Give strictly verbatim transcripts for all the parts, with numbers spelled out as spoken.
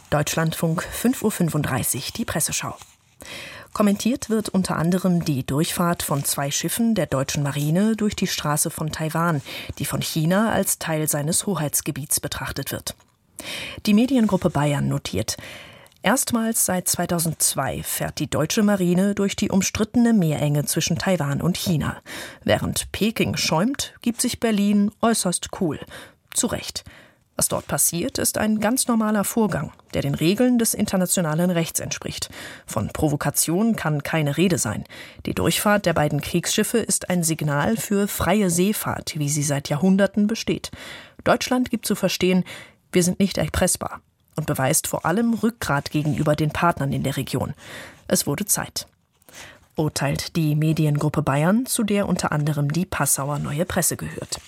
Deutschlandfunk, fünf Uhr fünfunddreißig, die Presseschau. Kommentiert wird unter anderem die Durchfahrt von zwei Schiffen der deutschen Marine durch die Straße von Taiwan, die von China als Teil seines Hoheitsgebiets betrachtet wird. Die Mediengruppe Bayern notiert: Erstmals seit zweitausendzwei fährt die deutsche Marine durch die umstrittene Meerenge zwischen Taiwan und China. Während Peking schäumt, gibt sich Berlin äußerst cool. Zu Recht. Was dort passiert, ist ein ganz normaler Vorgang, der den Regeln des internationalen Rechts entspricht. Von Provokation kann keine Rede sein. Die Durchfahrt der beiden Kriegsschiffe ist ein Signal für freie Seefahrt, wie sie seit Jahrhunderten besteht. Deutschland gibt zu verstehen, wir sind nicht erpressbar, und beweist vor allem Rückgrat gegenüber den Partnern in der Region. Es wurde Zeit, urteilt die Mediengruppe Bayern, zu der unter anderem die Passauer Neue Presse gehört.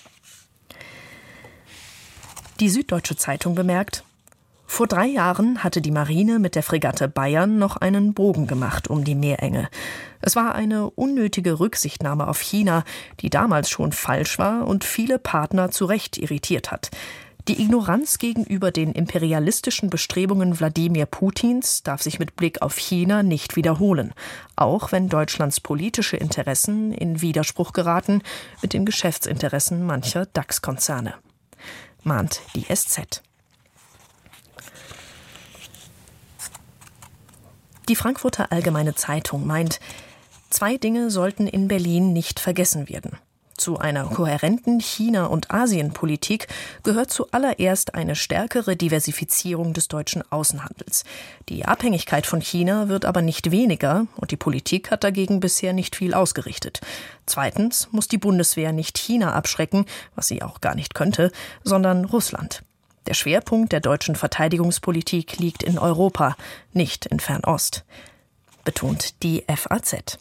Die Süddeutsche Zeitung bemerkt: Vor drei Jahren hatte die Marine mit der Fregatte Bayern noch einen Bogen gemacht um die Meerenge. Es war eine unnötige Rücksichtnahme auf China, die damals schon falsch war und viele Partner zu Recht irritiert hat. Die Ignoranz gegenüber den imperialistischen Bestrebungen Wladimir Putins darf sich mit Blick auf China nicht wiederholen, auch wenn Deutschlands politische Interessen in Widerspruch geraten mit den Geschäftsinteressen mancher DAX-Konzerne, mahnt die S Z. Die Frankfurter Allgemeine Zeitung meint, zwei Dinge sollten in Berlin nicht vergessen werden. Zu einer kohärenten China- und Asienpolitik gehört zuallererst eine stärkere Diversifizierung des deutschen Außenhandels. Die Abhängigkeit von China wird aber nicht weniger und die Politik hat dagegen bisher nicht viel ausgerichtet. Zweitens muss die Bundeswehr nicht China abschrecken, was sie auch gar nicht könnte, sondern Russland. Der Schwerpunkt der deutschen Verteidigungspolitik liegt in Europa, nicht in Fernost, betont die F A Z.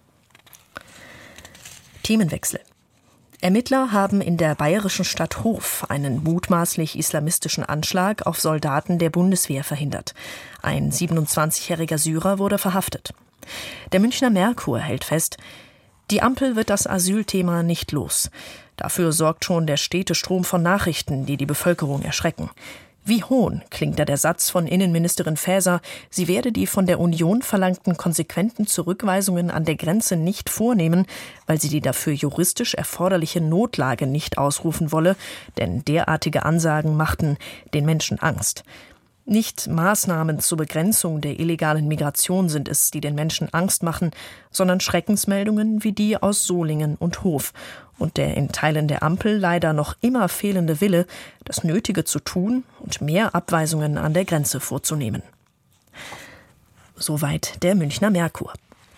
Themenwechsel. Ermittler haben in der bayerischen Stadt Hof einen mutmaßlich islamistischen Anschlag auf Soldaten der Bundeswehr verhindert. Ein siebenundzwanzigjähriger Syrer wurde verhaftet. Der Münchner Merkur hält fest: Die Ampel wird das Asylthema nicht los. Dafür sorgt schon der stete Strom von Nachrichten, die die Bevölkerung erschrecken. Wie hohn klingt da der Satz von Innenministerin Faeser, sie werde die von der Union verlangten konsequenten Zurückweisungen an der Grenze nicht vornehmen, weil sie die dafür juristisch erforderliche Notlage nicht ausrufen wolle, denn derartige Ansagen machten den Menschen Angst. Nicht Maßnahmen zur Begrenzung der illegalen Migration sind es, die den Menschen Angst machen, sondern Schreckensmeldungen wie die aus Solingen und Hof und der in Teilen der Ampel leider noch immer fehlende Wille, das Nötige zu tun und mehr Abweisungen an der Grenze vorzunehmen. Soweit der Münchner Merkur.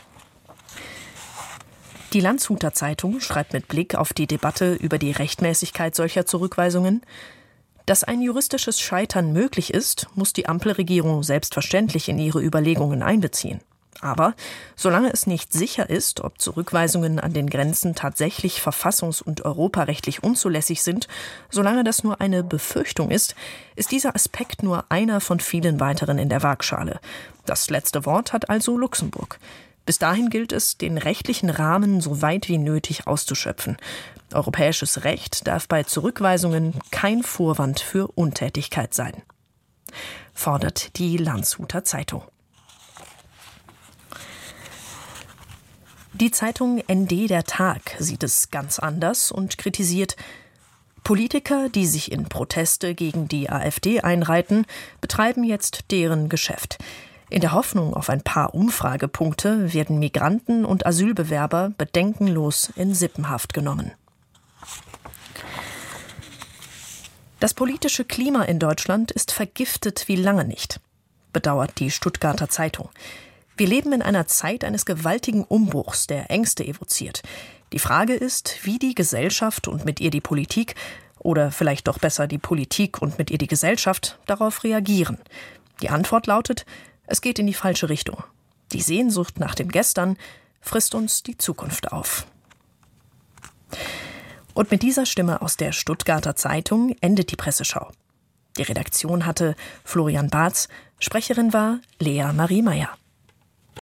Die Landshuter Zeitung schreibt mit Blick auf die Debatte über die Rechtmäßigkeit solcher Zurückweisungen: Dass ein juristisches Scheitern möglich ist, muss die Ampelregierung selbstverständlich in ihre Überlegungen einbeziehen. Aber solange es nicht sicher ist, ob Zurückweisungen an den Grenzen tatsächlich verfassungs- und europarechtlich unzulässig sind, solange das nur eine Befürchtung ist, ist dieser Aspekt nur einer von vielen weiteren in der Waagschale. Das letzte Wort hat also Luxemburg. Bis dahin gilt es, den rechtlichen Rahmen so weit wie nötig auszuschöpfen. Europäisches Recht darf bei Zurückweisungen kein Vorwand für Untätigkeit sein, fordert die Landshuter Zeitung. Die Zeitung N D Der Tag sieht es ganz anders und kritisiert: Politiker, die sich in Proteste gegen die AfD einreiten, betreiben jetzt deren Geschäft. In der Hoffnung auf ein paar Umfragepunkte werden Migranten und Asylbewerber bedenkenlos in Sippenhaft genommen. Das politische Klima in Deutschland ist vergiftet wie lange nicht, bedauert die Stuttgarter Zeitung. Wir leben in einer Zeit eines gewaltigen Umbruchs, der Ängste evoziert. Die Frage ist, wie die Gesellschaft und mit ihr die Politik, oder vielleicht doch besser die Politik und mit ihr die Gesellschaft, darauf reagieren. Die Antwort lautet: Es geht in die falsche Richtung. Die Sehnsucht nach dem Gestern frisst uns die Zukunft auf. Und mit dieser Stimme aus der Stuttgarter Zeitung endet die Presseschau. Die Redaktion hatte Florian Barz, Sprecherin war Lea Marie Meyer.